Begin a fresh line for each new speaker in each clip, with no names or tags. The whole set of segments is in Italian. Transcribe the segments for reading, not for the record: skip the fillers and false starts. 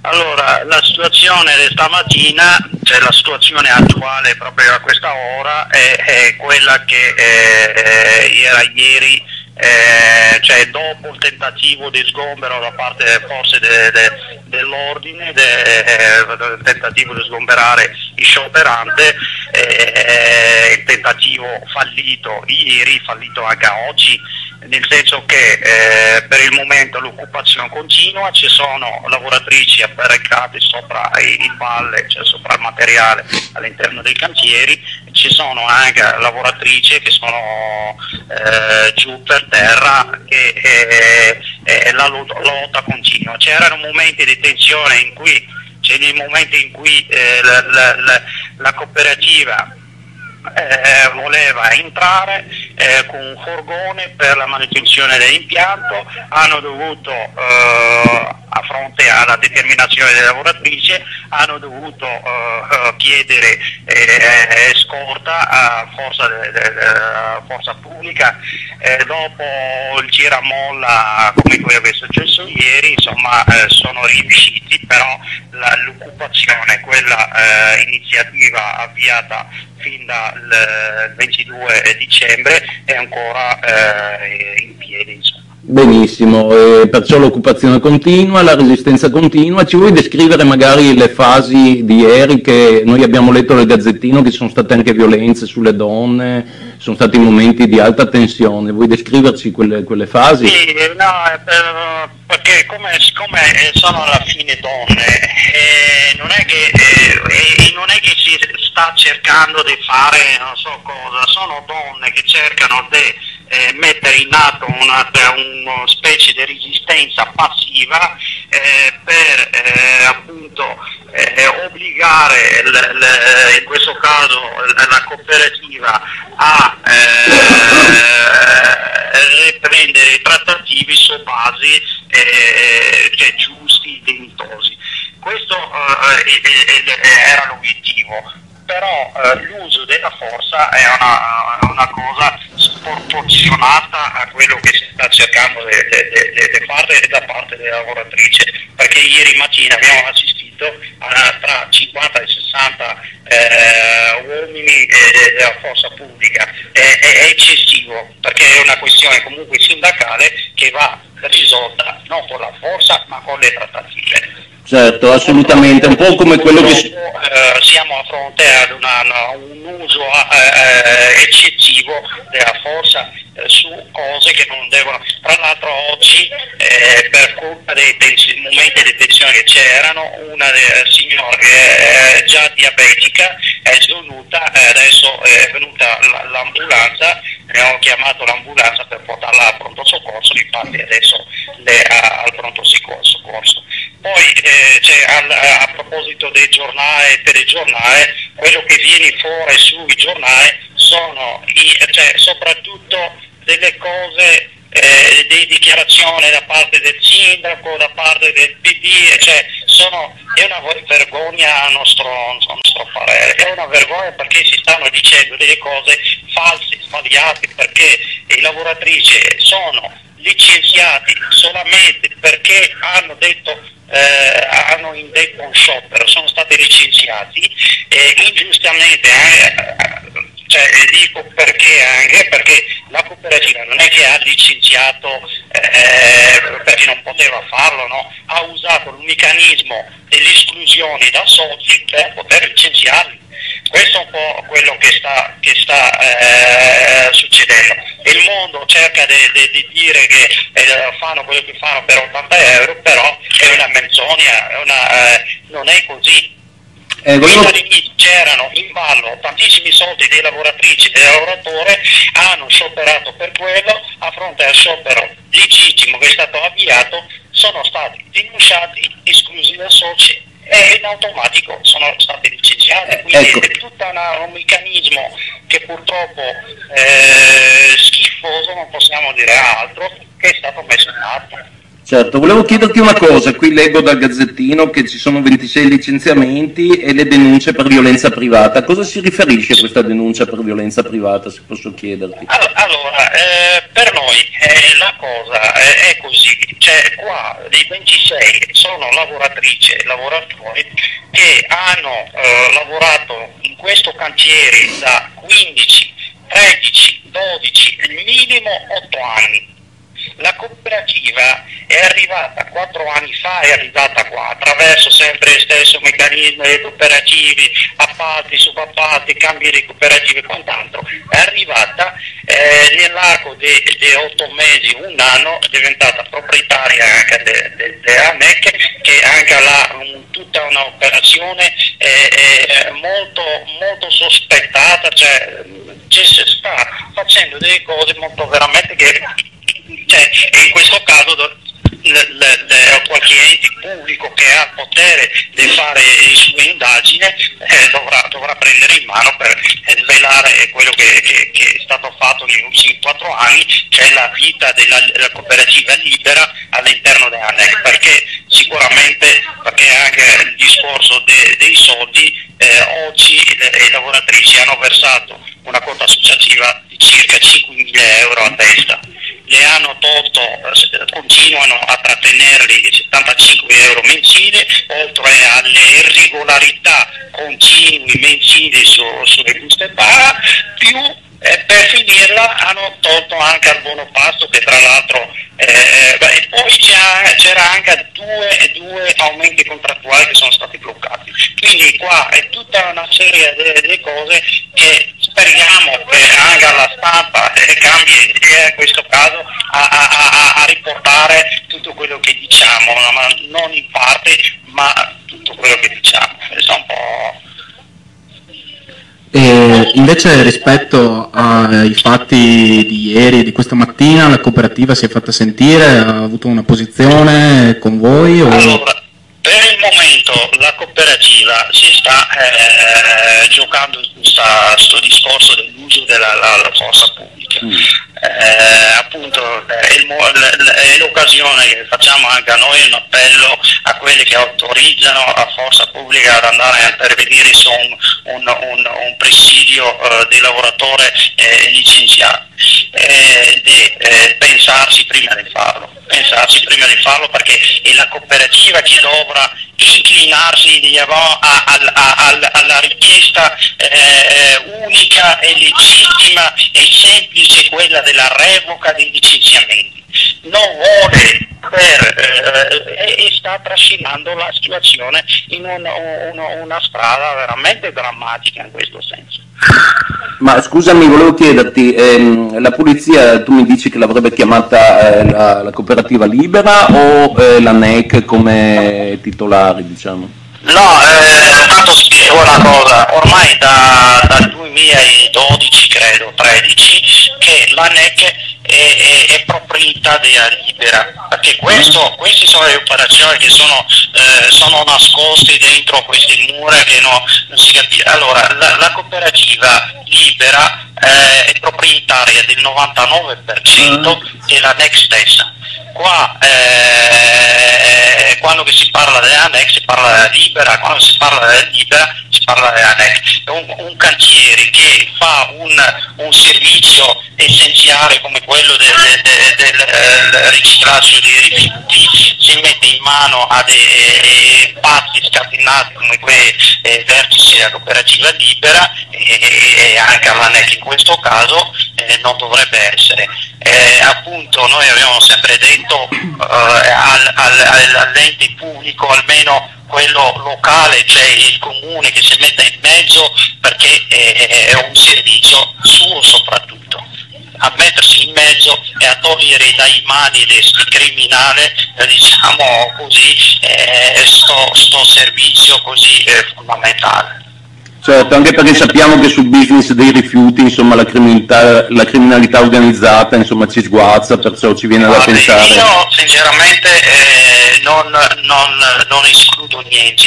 Allora, la situazione di stamattina, cioè la situazione attuale proprio a questa ora, è quella che era ieri, cioè dopo il tentativo di sgombero da parte forse dell'ordine, il tentativo di sgomberare il scioperante, il tentativo fallito ieri, fallito anche oggi, nel senso che per il momento l'occupazione continua, ci sono lavoratrici apparecchiate sopra il valle, cioè sopra il materiale all'interno dei cantieri, ci sono anche lavoratrici che sono giù per terra, che la lotta continua. C'erano momenti di tensione in cui, cioè nei momenti in cui la cooperativa voleva entrare con un furgone per la manutenzione dell'impianto, hanno dovuto, a fronte alla determinazione delle lavoratrici, hanno dovuto chiedere scorta a forza pubblica. Dopo il giramolla come quello che è successo ieri, insomma, sono riusciti, però l'occupazione, quella iniziativa avviata fin dal 22 dicembre, è ancora in piedi, insomma.
Benissimo, perciò l'occupazione continua, la resistenza continua. Ci vuoi descrivere magari le fasi di ieri, che noi abbiamo letto nel Gazzettino che ci sono state anche violenze sulle donne, sono stati momenti di alta tensione, vuoi descriverci quelle fasi?
Sì, no, perché siccome sono alla fine donne, non è che si sta cercando di fare non so cosa, sono donne che cercano di mettere in atto una specie di resistenza passiva per appunto obbligare in questo caso la cooperativa a riprendere i trattativi su basi cioè giusti, dignitosi. Questo era l'obiettivo, però l'uso della forza è una cosa sproporzionata a quello che si sta cercando di fare da parte delle lavoratrici, perché ieri mattina abbiamo assistito a tra 50 e 60 uomini della forza pubblica. È eccessivo, perché è una questione comunque sindacale che va risolta non con la forza ma con le trattative.
Certo, assolutamente, un po' come quello che...
siamo a fronte ad un uso eccessivo della forza su cose che non devono. Tra l'altro oggi, per colpa dei momenti di tensione che c'erano, una signora che è già diabetica è svenuta, adesso è venuta l'ambulanza, abbiamo chiamato l'ambulanza per portarla al pronto soccorso, infatti adesso al pronto soccorso. Poi a proposito dei giornali e telegiornali, quello che viene fuori sui giornali sono soprattutto delle cose, di dichiarazioni da parte del sindaco, da parte del PD, è una vergogna a nostro parere, è una vergogna perché si stanno dicendo delle cose false, sbagliate, perché le lavoratrici sono licenziati solamente perché hanno indetto un sciopero, sono stati licenziati ingiustamente, dico perché la cooperativa non è che ha licenziato perché non poteva farlo, no? Ha usato il meccanismo dell'esclusione da soci per poter licenziarli. Questo è un po' quello che sta succedendo. Il mondo cerca di dire che fanno quello che fanno per 80 euro, però è una menzogna, non è così. All'inizio c'erano in ballo tantissimi soldi dei lavoratrici e dei lavoratori, hanno scioperato per quello, a fronte al sciopero legittimo che è stato avviato, sono stati denunciati, esclusi da soci e in automatico sono stati licenziati. Quindi è tutto un meccanismo che purtroppo schifoso, non possiamo dire altro, che è stato messo in atto.
Certo, volevo chiederti una cosa, qui leggo dal Gazzettino che ci sono 26 licenziamenti e le denunce per violenza privata. A cosa si riferisce questa denuncia per violenza privata, se posso chiederti?
Allora, per noi la cosa è così, cioè qua dei 26 sono lavoratrici e lavoratori che hanno lavorato in questo cantiere da 15, 13, 12, il minimo 8 anni. La cooperativa è arrivata 4 anni fa, è arrivata qua attraverso sempre il stesso meccanismo dei cooperativi, appalti, subappalti, cambi di cooperative e quant'altro. È arrivata nell'arco di 8 mesi, un anno, è diventata proprietaria anche dell'ANEC, che anche ha tutta un'operazione molto, molto sospettata, cioè si sta facendo delle cose molto veramente che, cioè, in questo caso qualche ente pubblico che ha il potere di fare le sue indagini dovrà prendere in mano per svelare quello che è stato fatto negli ultimi 4 anni, cioè la vita della cooperativa libera all'interno dell'ANEC, perché sicuramente, perché anche il discorso dei soldi, oggi le lavoratrici hanno versato una quota associativa di circa 5.000 euro a testa. Le hanno tolto, continuano a trattenerli 75 euro mensili, oltre alle irregolarità continui mensili sulle buste paga, più per finirla hanno tolto anche al buono pasto, che tra l'altro e poi c'era anche due aumenti contrattuali che sono stati bloccati. Quindi qua è tutta una serie di cose che speriamo che anche alla stampa cambi in questo caso a riportare tutto quello che diciamo, ma non in parte, ma tutto quello che diciamo. Questo è un po'.
E invece rispetto ai fatti di ieri e di questa mattina, la cooperativa si è fatta sentire, ha avuto una posizione con voi?
Allora, per il momento la cooperativa si sta giocando su questo discorso dell'uso della forza pubblica. Appunto è l'occasione che facciamo anche a noi, un appello a quelli che autorizzano la forza pubblica ad andare a intervenire su un presidio dei lavoratori licenziati, di pensarsi prima di farlo, perché è la cooperativa che dovrà inclinarsi alla richiesta unica e legittima e semplice, quella della revoca dei licenziamenti. Non vuole e sta trascinando la situazione in una strada veramente drammatica in questo senso.
Ma scusami, volevo chiederti, la polizia, tu mi dici che l'avrebbe chiamata la cooperativa libera o la NEC come titolari, diciamo?
No, tanto spiego una cosa, ormai dal 2012, credo, 13, che la NEC è proprietà della Libera, perché queste sono le operazioni che sono nascoste dentro queste mura che non si capisce. Allora, la cooperativa Libera è proprietaria del 99% della NEC stessa. Qua quando si parla dell'ANEC si parla della Libera, quando si parla della Libera si parla dell'ANEC. È un cantiere che fa un servizio essenziale come quello del riciclaggio dei rifiuti, si mette in mano a dei pazzi scatenati come quei vertici della cooperativa Libera e anche all'ANEC in questo caso non dovrebbe essere. Appunto noi abbiamo sempre detto all'ente pubblico, almeno quello locale, cioè il comune che si metta in mezzo, perché è un servizio suo soprattutto, a mettersi in mezzo e a togliere dai mani desti criminali, diciamo così, sto servizio così fondamentale.
Certo, anche perché sappiamo che sul business dei rifiuti, insomma, la criminalità organizzata, insomma, ci sguazza, perciò ci viene da pensare.
Io sinceramente non escludo niente,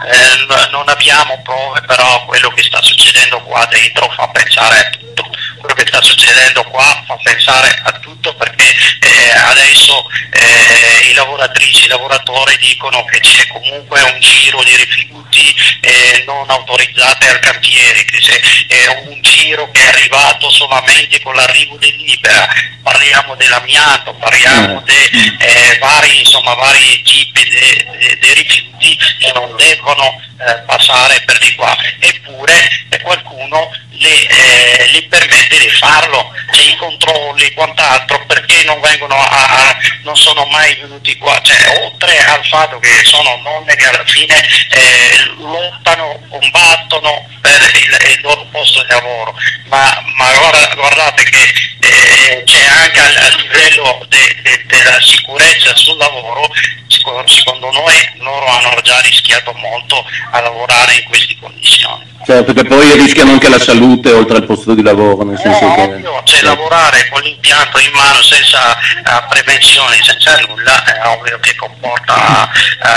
non abbiamo prove, però quello che sta succedendo qua dentro fa pensare a tutto. Quello che sta succedendo qua fa pensare a tutto, perché adesso i lavoratrici, i lavoratori dicono che c'è comunque un giro di rifiuti non autorizzati al cantiere, che c'è un giro che è arrivato solamente con l'arrivo dell'Ibera. Parliamo dell'amianto, parliamo di vari tipi di rifiuti che non devono passare per di qua, eppure qualcuno li permette di farlo. C'è i controlli e quant'altro, perché non vengono non sono mai venuti qua, cioè, oltre al fatto che sono donne che alla fine lottano, combattono per il loro posto di lavoro, ma guardate che c'è anche a livello della sicurezza sul lavoro. Secondo noi loro hanno già rischiato molto a lavorare in queste condizioni.
Certo, perché poi rischiano anche la salute oltre al posto di lavoro, nel senso che...
Ovvio, cioè, lavorare con l'impianto in mano senza prevenzione, senza nulla, è ovvio che comporta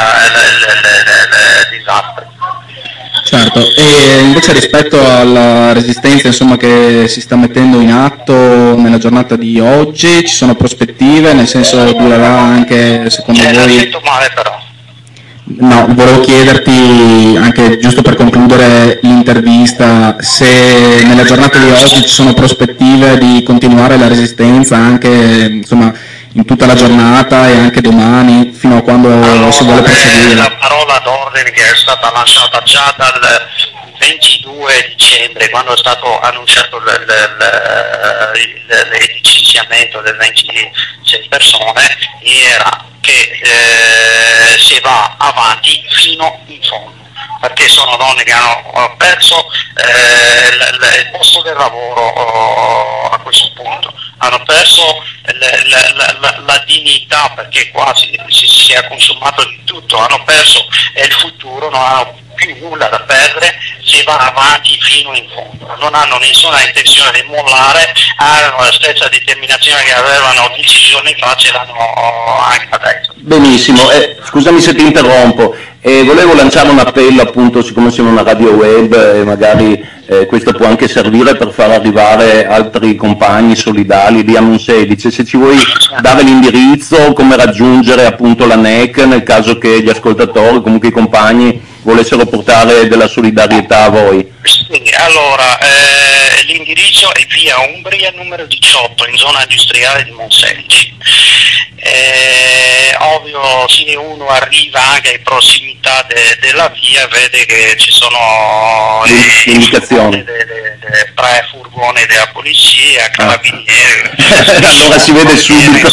disastri.
Certo, e invece rispetto alla resistenza, insomma, che si sta mettendo in atto nella giornata di oggi, ci sono prospettive, nel senso durerà anche secondo voi?
La sento male però.
No, volevo chiederti, anche giusto per concludere l'intervista, se nella giornata di oggi ci sono prospettive di continuare la resistenza anche, insomma, in tutta la giornata e anche domani, fino a quando si vuole proseguire.
La parola d'ordine che è stata lanciata già dal 22 dicembre, quando è stato annunciato il licenziamento delle 26 persone, era che si va avanti fino in fondo, perché sono donne che hanno perso il posto del lavoro a questo punto, hanno perso la dignità, perché qua si è consumato di tutto, hanno perso il futuro, non hanno più nulla da perdere, si va avanti fino in fondo, non hanno nessuna intenzione di mollare, hanno la stessa determinazione che avevano 10 giorni fa, ce l'hanno anche adesso.
Benissimo, scusami se ti interrompo, volevo lanciare un appello, appunto, siccome siamo una radio web e magari questo può anche servire per far arrivare altri compagni solidali di Amun 16, se ci vuoi dare l'indirizzo, come raggiungere appunto la NEC nel caso che gli ascoltatori, comunque i compagni, volessero portare della solidarietà a voi.
Sì, allora, l'indirizzo è via Umbria numero 18 in zona industriale di Monselici. Ovvio, se uno arriva anche in prossimità della via, vede che ci sono
indicazioni,
tre furgoni della polizia, carabinieri.
Allora si vede subito.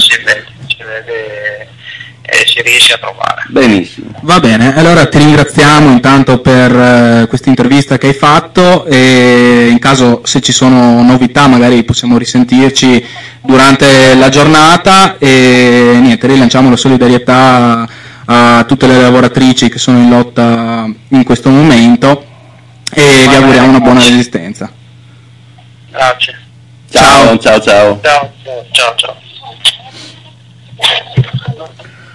Si riesce a trovare.
Benissimo.
Va bene, allora ti ringraziamo intanto per questa intervista che hai fatto, e in caso, se ci sono novità, magari possiamo risentirci durante la giornata, e niente, rilanciamo la solidarietà a tutte le lavoratrici che sono in lotta in questo momento e vi auguriamo una buona resistenza.
Grazie.
Ciao.
Ciao.